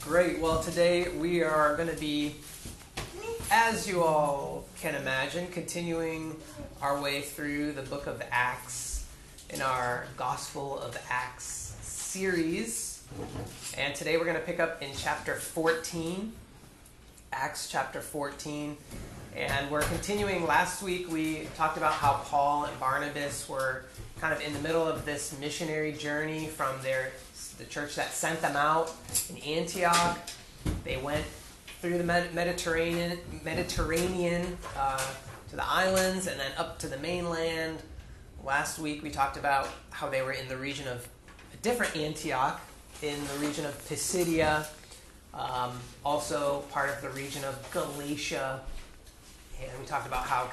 Great. Well, today we are going to be, as you all can imagine, continuing our way through the book of Acts in our Gospel of Acts series. And today we're going to pick up in chapter 14, Acts chapter 14. And we're continuing. Last week we talked about how Paul and Barnabas were kind of in the middle of this missionary journey from the church that sent them out in Antioch. They went through the Mediterranean to the islands and then up to the mainland. Last week we talked about how they were in the region of a different Antioch, in the region of Pisidia, also part of the region of Galatia. And we talked about how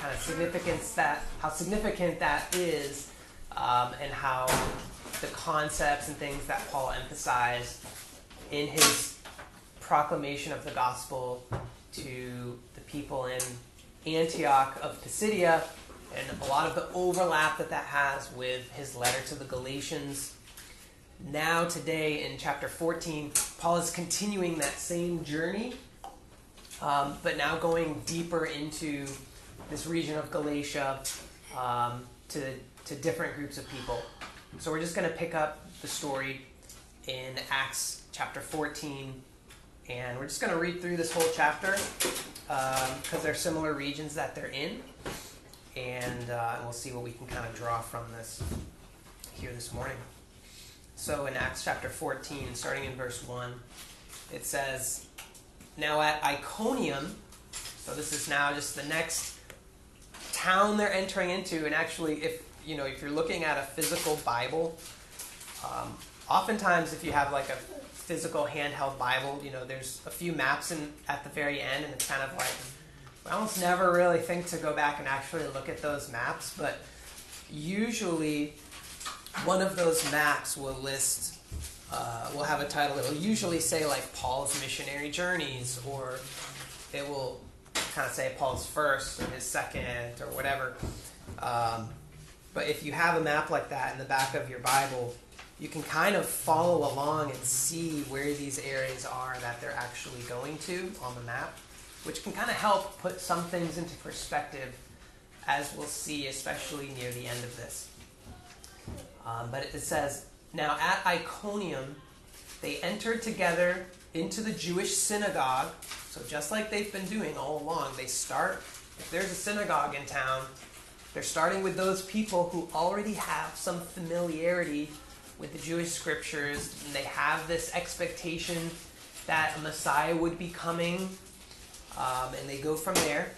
significant that is, and how the concepts and things that Paul emphasized in his proclamation of the gospel to the people in Antioch of Pisidia, and a lot of the overlap that has with his letter to the Galatians. Now today in chapter 14, Paul is continuing that same journey, but now going deeper into this region of Galatia, to different groups of people. So we're just going to pick up the story in Acts chapter 14, and we're just going to read through this whole chapter because they're similar regions that they're in, and we'll see what we can kind of draw from this here this morning. So in Acts chapter 14, starting in verse 1, it says, "Now at Iconium," so this is now just the next town they're entering into, and actually if you're looking at a physical Bible, oftentimes if you have like a physical handheld Bible, there's a few maps at the very end, and it's kind of like, I almost never really think to go back and actually look at those maps, but usually one of those maps will list, will have a title. It will usually say like Paul's missionary journeys, or it will kind of say Paul's first or his second or whatever. But if you have a map like that in the back of your Bible, you can kind of follow along and see where these areas are that they're actually going to on the map, which can kind of help put some things into perspective, as we'll see, especially near the end of this. But it says, "Now at Iconium, they entered together into the Jewish synagogue." So just like they've been doing all along, they start, if there's a synagogue in town, they're starting with those people who already have some familiarity with the Jewish scriptures, and they have this expectation that a Messiah would be coming, and they go from there.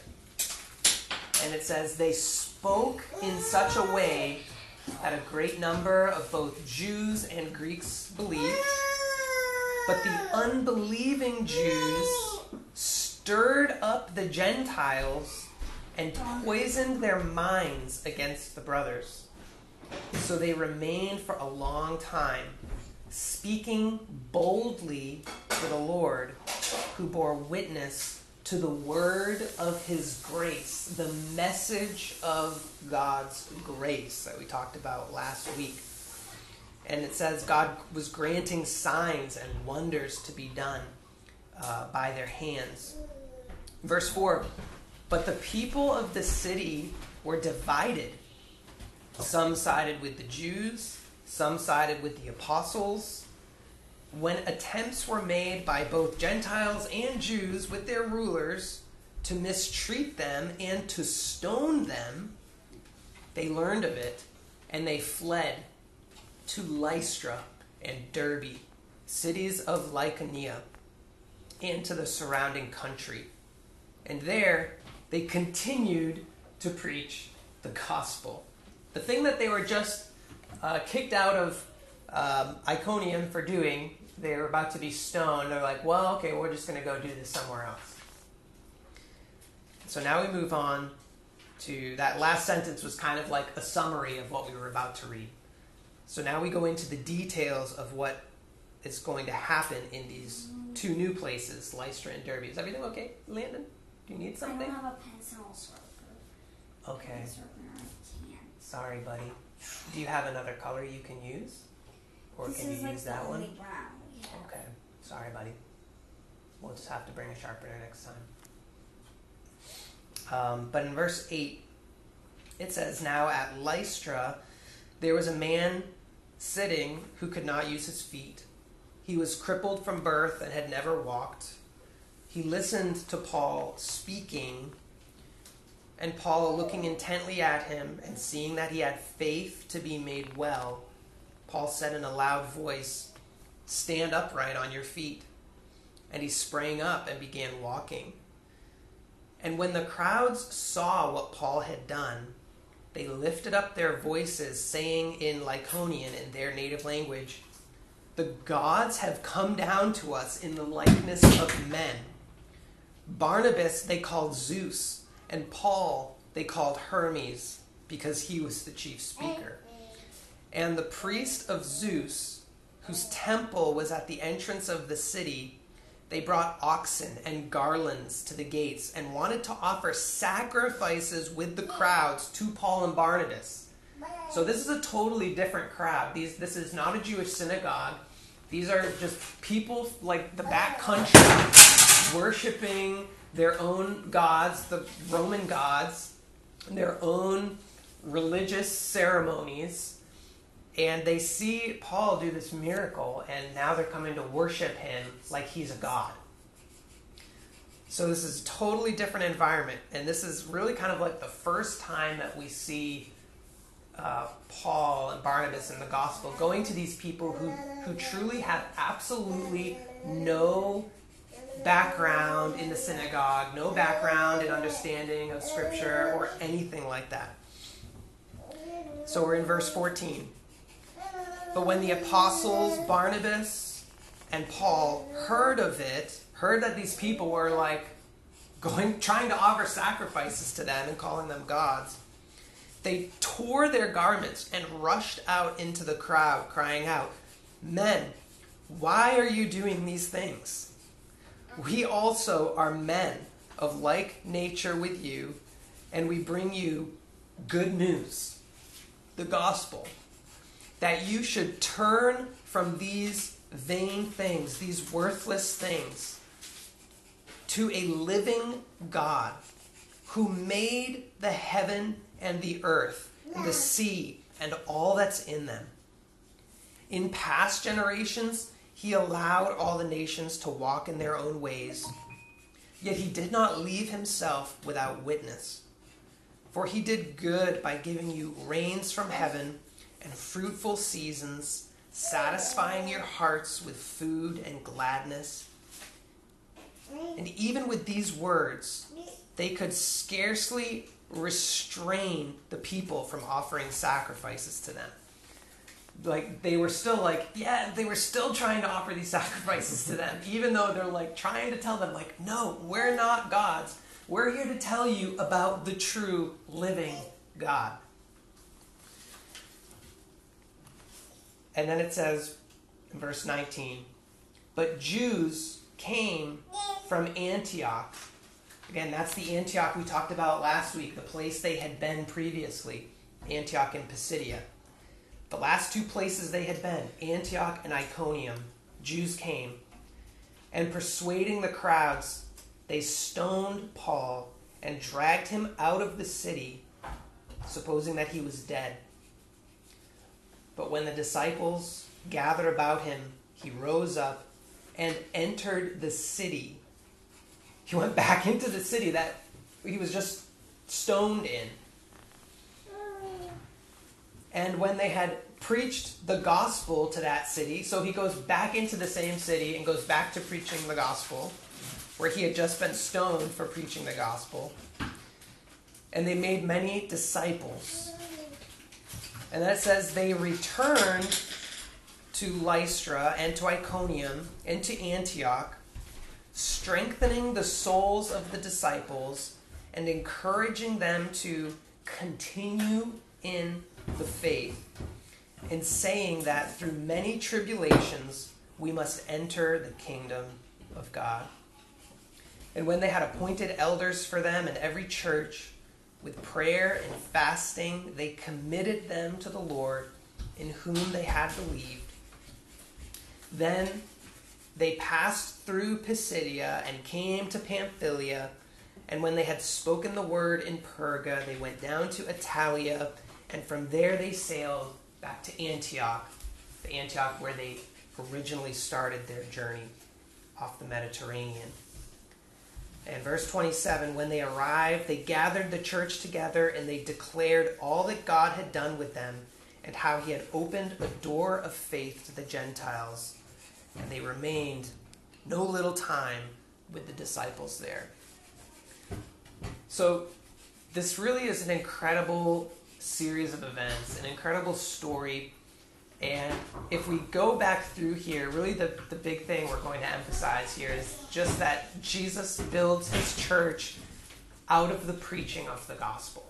And it says, "They spoke in such a way that a great number of both Jews and Greeks believed, but the unbelieving Jews stirred up the Gentiles and poisoned their minds against the brothers. So they remained for a long time, speaking boldly for the Lord, who bore witness to the word of his grace," the message of God's grace that we talked about last week. And it says God was granting signs and wonders to be done by their hands. Verse 4, "But the people of the city were divided. Some sided with the Jews, some sided with the apostles. When attempts were made by both Gentiles and Jews with their rulers to mistreat them and to stone them, they learned of it, and they fled to Lystra and Derbe, cities of Lycaonia, and to the surrounding country. And there they continued to preach the gospel." The thing that they were just kicked out of Iconium for doing, they were about to be stoned. They're like, well, okay, we're just going to go do this somewhere else. So now we move on to that last sentence was kind of like a summary of what we were about to read. So now we go into the details of what is going to happen in these two new places, Lystra and Derbe. Is everything okay, Landon? Do you need something? I don't have a pencil sharpener. Okay. I can't. Sorry, buddy. Do you have another color you can use? Or This can is you like use the that only one? brown we have. Okay. Sorry, buddy. We'll just have to bring a sharpener next time. But in verse 8, it says, "Now at Lystra there was a man sitting who could not use his feet. He was crippled from birth and had never walked. He listened to Paul speaking, and Paul, looking intently at him and seeing that he had faith to be made well, Paul said in a loud voice, 'Stand upright on your feet.' And he sprang up and began walking. And when the crowds saw what Paul had done, they lifted up their voices, saying in Lycaonian, in their native language, 'The gods have come down to us in the likeness of men.' Barnabas they called Zeus, and Paul they called Hermes, because he was the chief speaker. And the priest of Zeus, whose temple was at the entrance of the city, they brought oxen and garlands to the gates and wanted to offer sacrifices with the crowds to Paul and Barnabas." So this is a totally different crowd. This is not a Jewish synagogue. These are just people like the back country worshiping their own gods, the Roman gods, their own religious ceremonies. And they see Paul do this miracle, and now they're coming to worship him like he's a god. So this is a totally different environment, and this is really kind of like the first time that we see Paul and Barnabas in the gospel going to these people who truly have absolutely no background in the synagogue, no background in understanding of Scripture or anything like that. So we're in verse 14. "But when the apostles Barnabas and Paul heard of it," heard that these people were like trying to offer sacrifices to them and calling them gods, "they tore their garments and rushed out into the crowd, crying out, 'Men, why are you doing these things? We also are men of like nature with you, and we bring you good news, the gospel, that you should turn from these vain things, these worthless things, to a living God who made the heaven and the earth, and the sea, and all that's in them. In past generations, he allowed all the nations to walk in their own ways, yet he did not leave himself without witness. For he did good by giving you rains from heaven and fruitful seasons, satisfying your hearts with food and gladness.' And even with these words, they could scarcely restrain the people from offering sacrifices to them. Like, they were still trying to offer these sacrifices to them, even though they're like trying to tell them, like, no, we're not gods. We're here to tell you about the true living God. And then it says in verse 19, "But Jews came from Antioch." Again, that's the Antioch we talked about last week, the place they had been previously, Antioch and Pisidia. The last two places they had been, Antioch and Iconium, Jews came, and persuading the crowds, they stoned Paul and dragged him out of the city, supposing that he was dead. But when the disciples gathered about him, he rose up and entered the city. He went back into the city that he was just stoned in. And when they had preached the gospel to that city, so he goes back into the same city and goes back to preaching the gospel, where he had just been stoned for preaching the gospel. And they made many disciples. And then it says they returned to Lystra and to Iconium and to Antioch, strengthening the souls of the disciples and encouraging them to continue in the faith, and saying that through many tribulations we must enter the kingdom of God. And when they had appointed elders for them in every church, with prayer and fasting, they committed them to the Lord, in whom they had believed. Then they passed through Pisidia and came to Pamphylia, and when they had spoken the word in Perga, they went down to Attalia, and from there they sailed back to Antioch, the Antioch where they originally started their journey off the Mediterranean. And verse 27, when they arrived, they gathered the church together, and they declared all that God had done with them, and how he had opened a door of faith to the Gentiles. And they remained no little time with the disciples there. So this really is an incredible series of events, an incredible story. And if we go back through here, really the big thing we're going to emphasize here is just that Jesus builds his church out of the preaching of the gospel.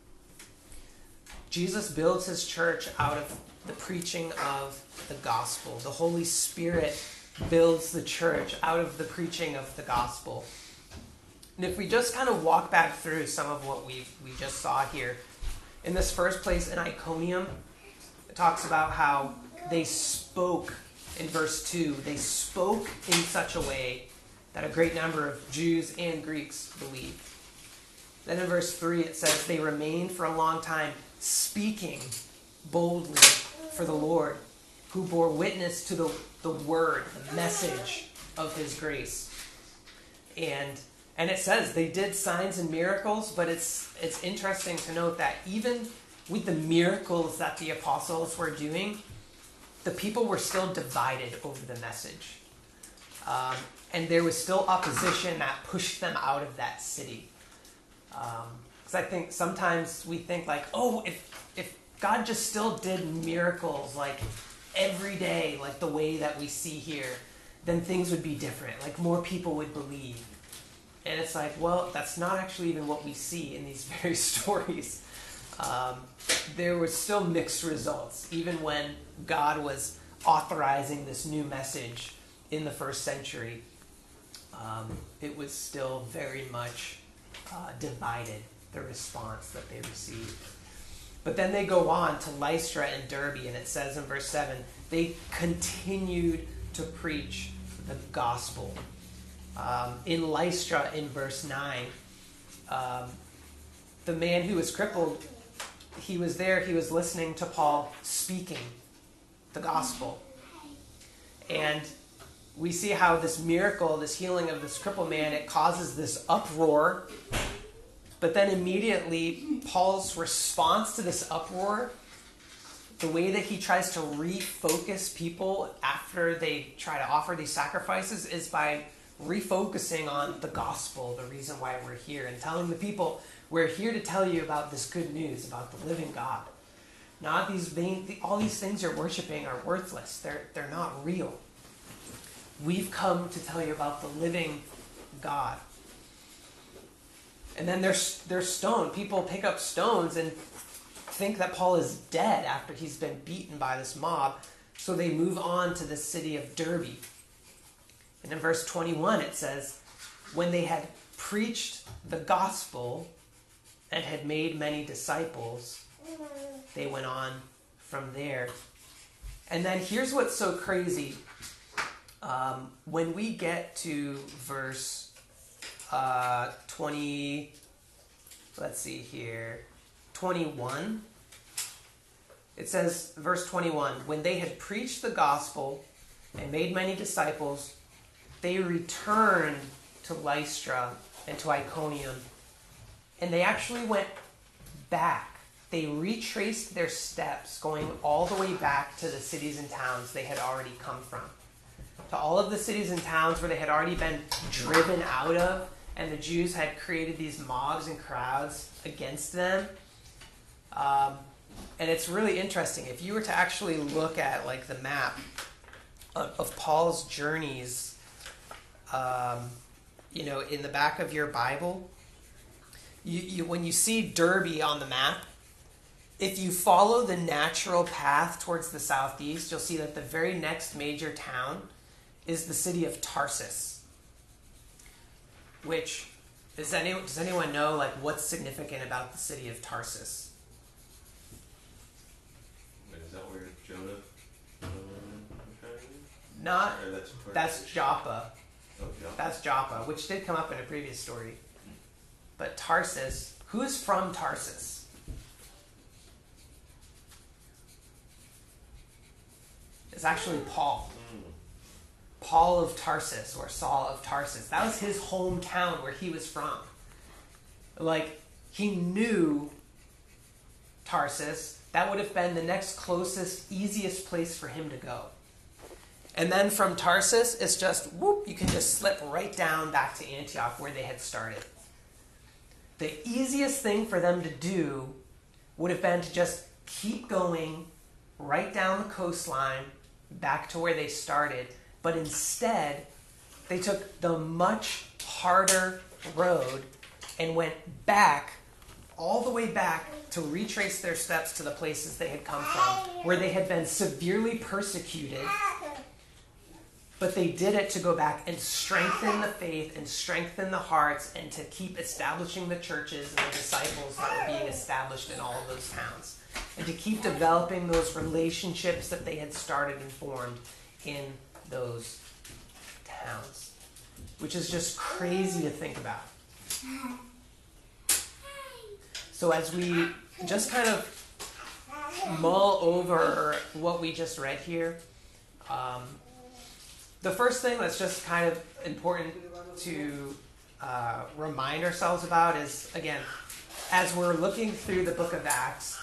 Jesus builds his church out of the preaching of the gospel. The Holy Spirit builds the church out of the preaching of the gospel. And if we just kind of walk back through some of what we just saw here, in this first place in Iconium, it talks about how they spoke, in verse 2, they spoke in such a way that a great number of Jews and Greeks believed. Then in verse 3 it says they remained for a long time speaking boldly for the Lord, who bore witness to the word, the message of his grace. And it says they did signs and miracles, but it's interesting to note that even with the miracles that the apostles were doing, the people were still divided over the message. And there was still opposition that pushed them out of that city. Because I think sometimes we think like, oh, if God just still did miracles like every day, like the way that we see here, then things would be different. Like more people would believe. And it's like, well, that's not actually even what we see in these very stories. There were still mixed results, even when God was authorizing this new message in the first century. It was still very much divided, the response that they received. But then they go on to Lystra and Derbe, and it says in verse 7, they continued to preach the gospel. In Lystra, in verse 9, the man who was crippled, he was there, he was listening to Paul speaking the gospel. And we see how this miracle, this healing of this crippled man, it causes this uproar. But then immediately, Paul's response to this uproar, the way that he tries to refocus people after they try to offer these sacrifices, is by refocusing on the gospel, the reason why we're here, and telling the people, we're here to tell you about this good news, about the living God. Not all these things you're worshiping are worthless. They're not real. We've come to tell you about the living God. And then they're stoned. People pick up stones and think that Paul is dead after he's been beaten by this mob. So they move on to the city of Derbe. And in verse 21 it says, when they had preached the gospel and had made many disciples, they went on from there. And then here's what's so crazy. When we get to verse 21, it says, verse 21, when they had preached the gospel and made many disciples, they returned to Lystra and to Iconium, and they actually went back. They retraced their steps, going all the way back to the cities and towns they had already come from. To all of the cities and towns where they had already been driven out of, and the Jews had created these mobs and crowds against them. And it's really interesting. If you were to actually look at like the map of Paul's journeys, in the back of your Bible, you when you see Derbe on the map, if you follow the natural path towards the southeast, you'll see that the very next major town is the city of Tarsus. Which, does anyone know like what's significant about the city of Tarsus? Is that where Jonah was trying to Not, Or that's Joppa. Oh, Joppa. That's Joppa, which did come up in a previous story. But Tarsus, who is from Tarsus? It's actually Paul. Paul of Tarsus, or Saul of Tarsus. That was his hometown where he was from. Like, he knew Tarsus. That would have been the next closest, easiest place for him to go. And then from Tarsus, it's just, whoop, you can just slip right down back to Antioch where they had started. The easiest thing for them to do would have been to just keep going right down the coastline back to where they started. But instead, they took the much harder road and went back, all the way back, to retrace their steps to the places they had come from, where they had been severely persecuted. But they did it to go back and strengthen the faith and strengthen the hearts and to keep establishing the churches and the disciples that were being established in all of those towns. And to keep developing those relationships that they had started and formed in those towns. Which is just crazy to think about. So as we just kind of mull over what we just read here, the first thing that's just kind of important to remind ourselves about is, again, as we're looking through the book of Acts,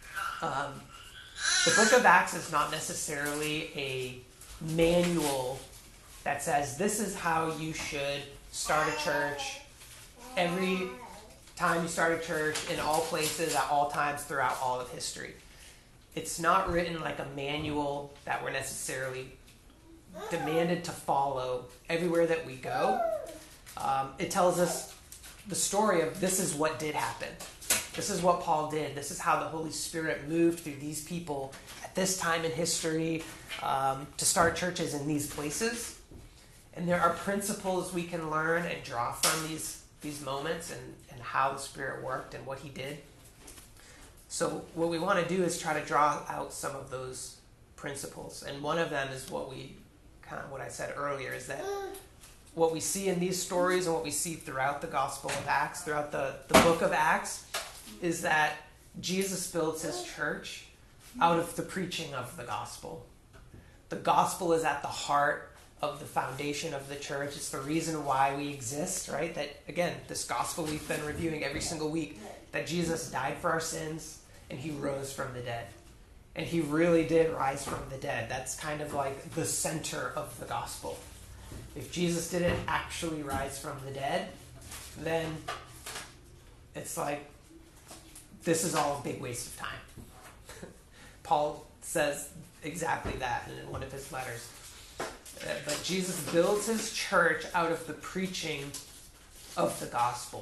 the book of Acts is not necessarily a manual that says this is how you should start a church every time you start a church in all places at all times throughout all of history. It's not written like a manual that we're necessarily demanded to follow everywhere that we go. It tells us the story of this is what did happen. This is what Paul did. This is how the Holy Spirit moved through these people at this time in history to start churches in these places. And there are principles we can learn and draw from these moments and how the Spirit worked and what he did. So what we want to do is try to draw out some of those principles. And one of them is what I said earlier, is that what we see in these stories and what we see throughout the Gospel of Acts, throughout the book of Acts, is that Jesus builds his church out of the preaching of the gospel. The gospel is at the heart of the foundation of the church. It's the reason why we exist, right? That, again, this gospel we've been reviewing every single week, that Jesus died for our sins and he rose from the dead. And he really did rise from the dead. That's kind of like the center of the gospel. If Jesus didn't actually rise from the dead, then it's like, this is all a big waste of time. Paul says exactly that in one of his letters. But Jesus builds his church out of the preaching of the gospel.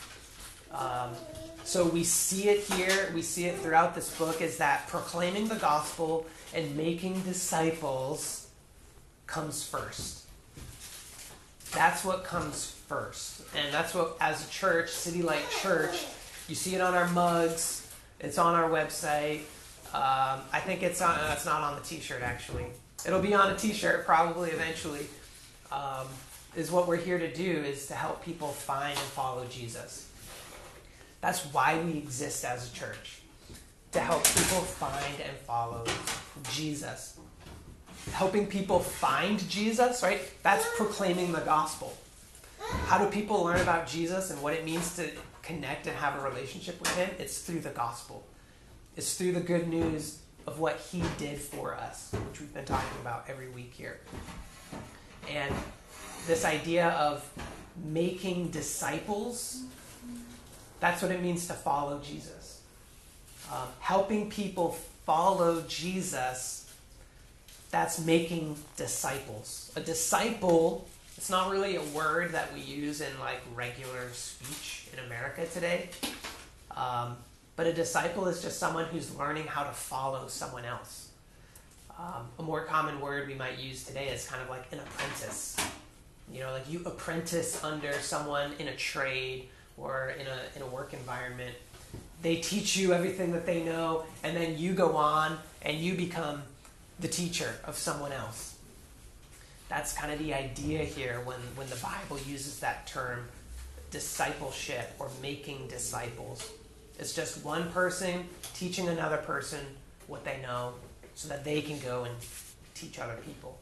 So we see it here, we see it throughout this book, is that proclaiming the gospel and making disciples comes first. That's what comes first. And that's what, as a church, City Light Church, you see it on our mugs, it's on our website. I think it's not on the t-shirt, actually. It'll be on a t-shirt probably eventually. Is what we're here to do, is to help people find and follow Jesus. That's why we exist as a church. To help people find and follow Jesus. Helping people find Jesus, right? That's proclaiming the gospel. How do people learn about Jesus and what it means to connect and have a relationship with him? It's through the gospel. It's through the good news of what he did for us, which we've been talking about every week here. And this idea of making disciples, that's what it means to follow Jesus. Helping people follow Jesus, that's making disciples. A disciple, it's not really a word that we use in like regular speech in America today. But a disciple is just someone who's learning how to follow someone else. A more common word we might use today is kind of like an apprentice. You know, like you apprentice under someone in a trade or in a work environment. They teach you everything that they know, and then you go on and you become the teacher of someone else. That's kind of the idea here when the Bible uses that term, discipleship or making disciples. It's just one person teaching another person what they know so that they can go and teach other people.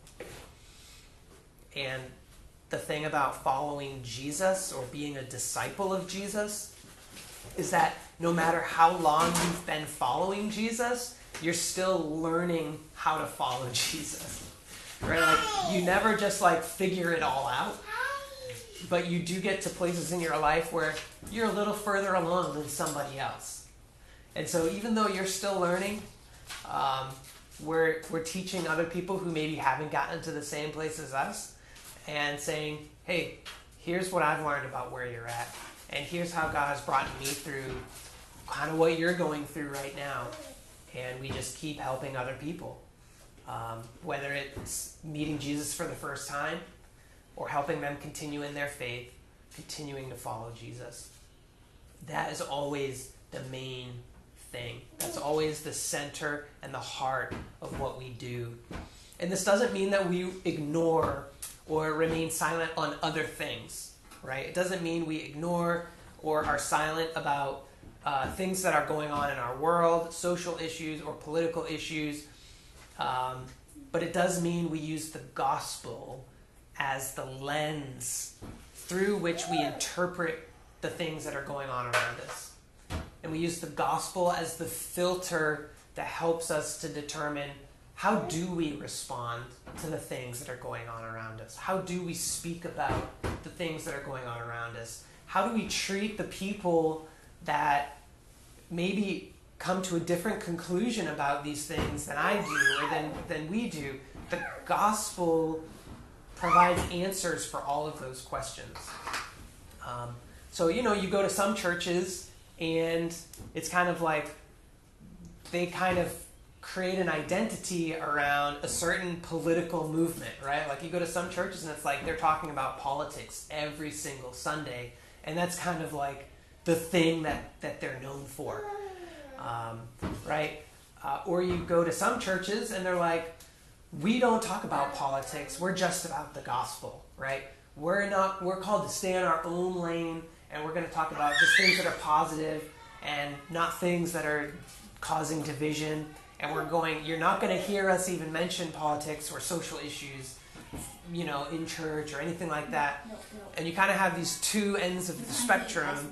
And the thing about following Jesus or being a disciple of Jesus is that no matter how long you've been following Jesus, you're still learning how to follow Jesus. Right? Like, you never just figure it all out, but you do get to places in your life where you're a little further along than somebody else. And so even though you're still learning, we're teaching other people who maybe haven't gotten to the same place as us and saying, hey, here's what I've learned about where you're at. And here's how God has brought me through kind of what you're going through right now. And we just keep helping other people. Whether it's meeting Jesus for the first time or helping them continue in their faith, continuing to follow Jesus. That is always the main thing. That's always the center and the heart of what we do. And this doesn't mean that we ignore or remain silent on other things, right? It doesn't mean we ignore or are silent about things that are going on in our world, social issues or political issues. But it does mean we use the gospel as the lens through which we interpret the things that are going on around us. And we use the gospel as the filter that helps us to determine how do we respond to the things that are going on around us? How do we speak about the things that are going on around us? How do we treat the people that maybe come to a different conclusion about these things than I do or than we do? The gospel provides answers for all of those questions. So, you go to some churches and it's kind of like they kind of create an identity around a certain political movement, right? Like you go to some churches and it's like they're talking about politics every single Sunday, and that's kind of like the thing that they're known for, right? Or you go to some churches and they're like, we don't talk about politics, we're just about the gospel, right? We're called to stay in our own lane, and we're going to talk about just things that are positive and not things that are causing division. And you're not going to hear us even mention politics or social issues, in church or anything like that. No. And you kind of have these two ends of the spectrum.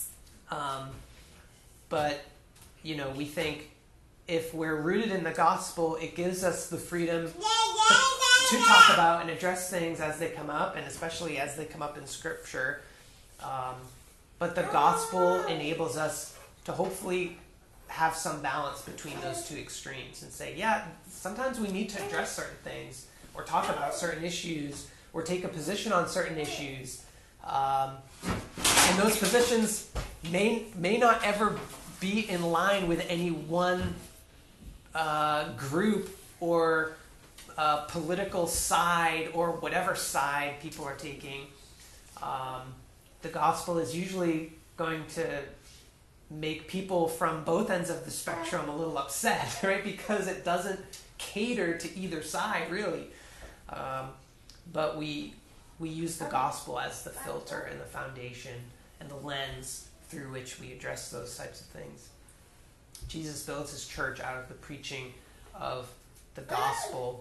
But, we think if we're rooted in the gospel, it gives us the freedom to talk about and address things as they come up, and especially as they come up in Scripture. But the gospel enables us to hopefully have some balance between those two extremes and say, yeah, sometimes we need to address certain things or talk about certain issues or take a position on certain issues. And those positions may not ever be in line with any one group or political side or whatever side people are taking. The gospel is usually going to make people from both ends of the spectrum a little upset, right? Because it doesn't cater to either side, really. But we use the gospel as the filter and the foundation and the lens through which we address those types of things. Jesus builds his church out of the preaching of the gospel.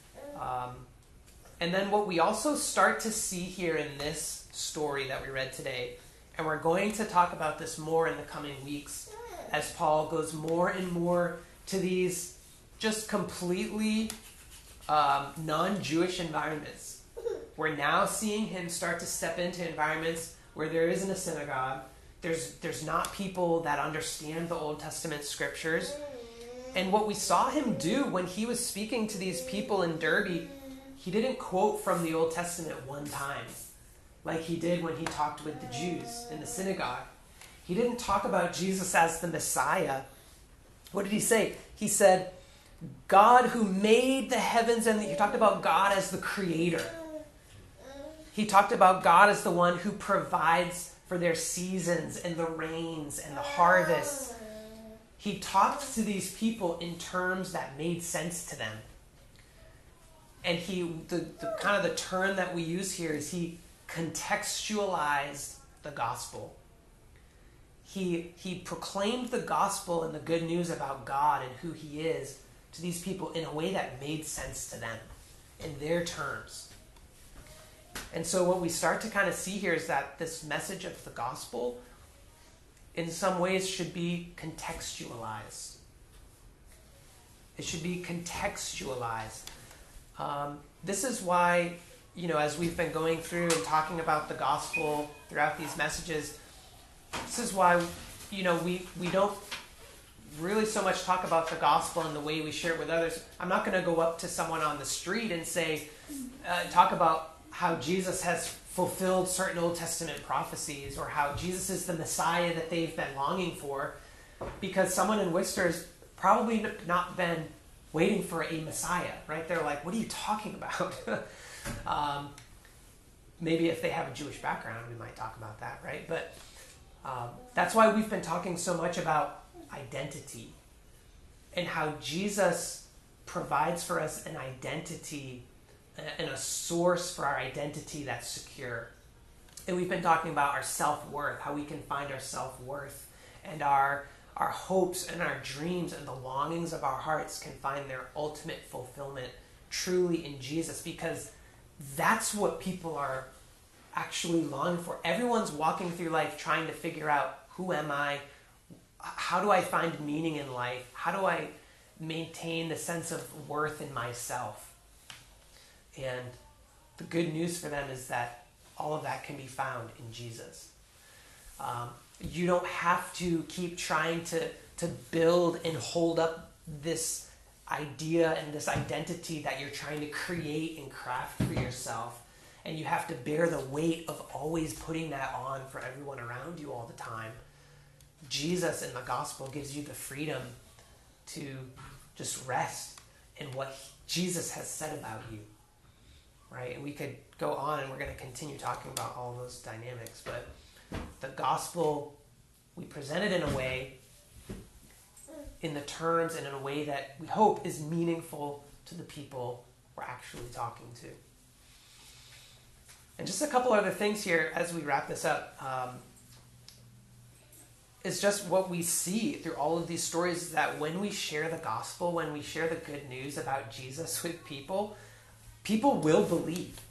And then what we also start to see here in this story that we read today, and we're going to talk about this more in the coming weeks as Paul goes more and more to these just completely non-Jewish environments. We're now seeing him start to step into environments where there isn't a synagogue. There's not people that understand the Old Testament scriptures. And what we saw him do when he was speaking to these people in Derbe, he didn't quote from the Old Testament one time, like he did when he talked with the Jews in the synagogue. He didn't talk about Jesus as the Messiah. What did he say? He said, God who made the heavens and he talked about God as the creator. He talked about God as the one who provides for their seasons and the rains and the harvests. He talked to these people in terms that made sense to them. And the kind of the term that we use here is he contextualized the gospel. He proclaimed the gospel and the good news about God and who he is to these people in a way that made sense to them, in their terms. And so what we start to kind of see here is that this message of the gospel, in some ways, should be contextualized. It should be contextualized. This is why, as we've been going through and talking about the gospel throughout these messages, this is why, we don't really so much talk about the gospel and the way we share it with others. I'm not going to go up to someone on the street and say, talk about how Jesus has fulfilled certain Old Testament prophecies or how Jesus is the Messiah that they've been longing for, because someone in Worcester has probably not been waiting for a Messiah, right? They're like, what are you talking about? Maybe if they have a Jewish background, we might talk about that, right? But that's why we've been talking so much about identity and how Jesus provides for us an identity and a source for our identity that's secure. And we've been talking about our self-worth, how we can find our self-worth, and our hopes and our dreams and the longings of our hearts can find their ultimate fulfillment truly in Jesus, because that's what people are actually longing for. Everyone's walking through life trying to figure out, who am I? How do I find meaning in life? How do I maintain the sense of worth in myself? And the good news for them is that all of that can be found in Jesus. You don't have to keep trying to build and hold up this idea and this identity that you're trying to create and craft for yourself. And you have to bear the weight of always putting that on for everyone around you all the time. Jesus in the gospel gives you the freedom to just rest in what Jesus has said about you. Right? And we could go on, and we're going to continue talking about all those dynamics. But the gospel, we present it in a way, in the terms and in a way that we hope is meaningful to the people we're actually talking to. And just a couple other things here as we wrap this up. Is just what we see through all of these stories, that when we share the gospel, when we share the good news about Jesus with people, people will believe.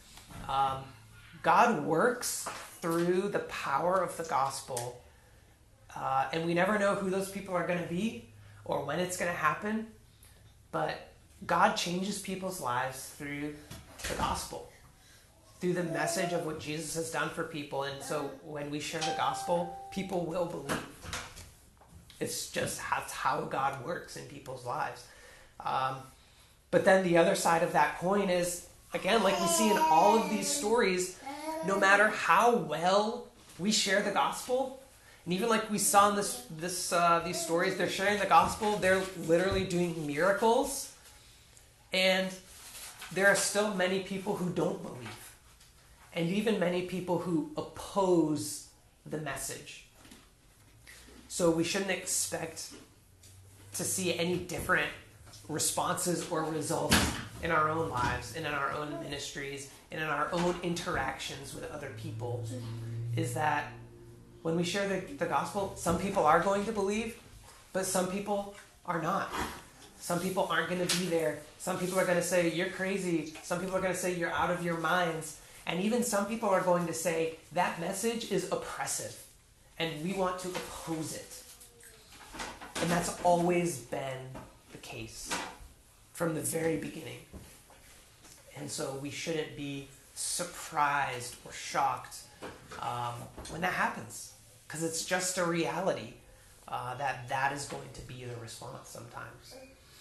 God works through the power of the gospel, and we never know who those people are going to be or when it's going to happen, but God changes people's lives through the gospel, through the message of what Jesus has done for people. And so when we share the gospel, people will believe. It's just how God works in people's lives. But then the other side of that coin is, again, like we see in all of these stories, no matter how well we share the gospel, and even like we saw in these stories, they're sharing the gospel, they're literally doing miracles, and there are still many people who don't believe, and even many people who oppose the message. So we shouldn't expect to see any different responses or results in our own lives and in our own ministries and in our own interactions with other people. Is that when we share the gospel, some people are going to believe, but some people are not. Some people aren't going to be there. Some people are going to say, you're crazy. Some people are going to say, you're out of your minds. And even some people are going to say, that message is oppressive, and we want to oppose it. And that's always been the case from the very beginning. And so we shouldn't be surprised or shocked when that happens, because it's just a reality that is going to be the response sometimes.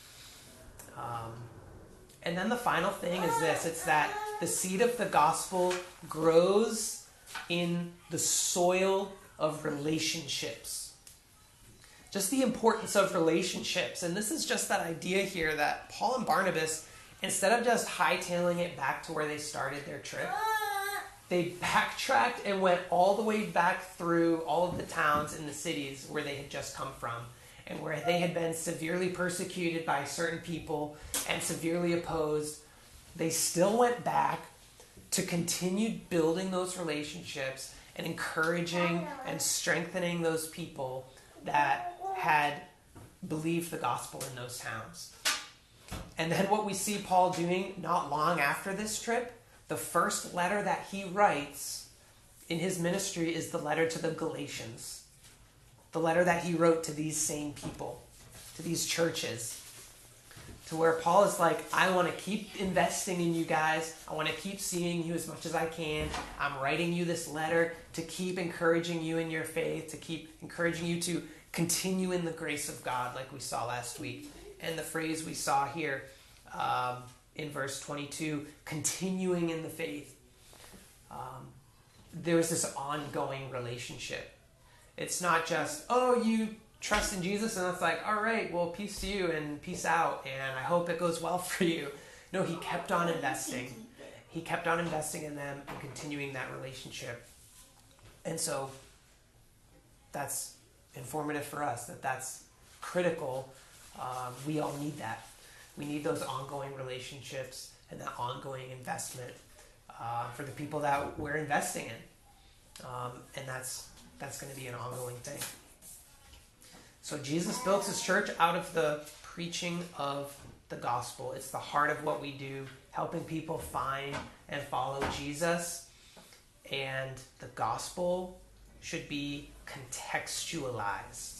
And then the final thing is this: it's that the seed of the gospel grows in the soil of relationships. Just the importance of relationships. And this is just that idea here that Paul and Barnabas, instead of just hightailing it back to where they started their trip, they backtracked and went all the way back through all of the towns and the cities where they had just come from, and where they had been severely persecuted by certain people and severely opposed. they still went back to continue building those relationships and encouraging and strengthening those people that had believed the gospel in those towns. And then what we see Paul doing not long after this trip, the first letter that he writes in his ministry is the letter to the Galatians. The letter that he wrote to these same people, to these churches. To where Paul is like, I want to keep investing in you guys. I want to keep seeing you as much as I can. I'm writing you this letter to keep encouraging you in your faith, to keep encouraging you to continue in the grace of God, like we saw last week. And the phrase we saw here in verse 22, continuing in the faith. There's this ongoing relationship. It's not just, oh, you trust in Jesus, and it's like, all right, well, peace to you and peace out, and I hope it goes well for you. No, he kept on investing. He kept on investing in them and continuing that relationship. And so that's informative for us, that's critical. We all need that. We need those ongoing relationships and that ongoing investment for the people that we're investing in. And that's going to be an ongoing thing. So Jesus built his church out of the preaching of the gospel. It's the heart of what we do, helping people find and follow Jesus. And the gospel should be contextualized.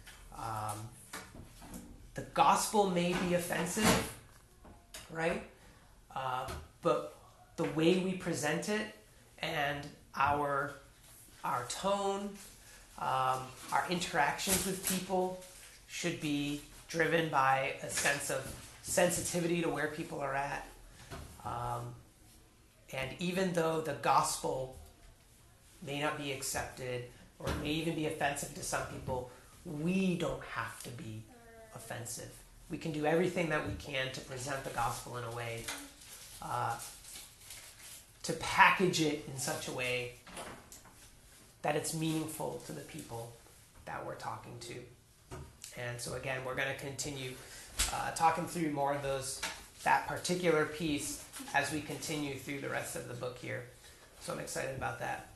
The gospel may be offensive, right? But the way we present it and our tone, our interactions with people should be driven by a sense of sensitivity to where people are at. And even though the gospel may not be accepted or may even be offensive to some people, we don't have to be offensive. We can do everything that we can to present the gospel in a way, to package it in such a way that it's meaningful to the people that we're talking to. And so again, we're going to continue talking through more of that particular piece as we continue through the rest of the book here. So I'm excited about that.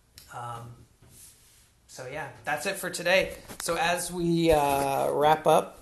So yeah, that's it for today. So as we wrap up,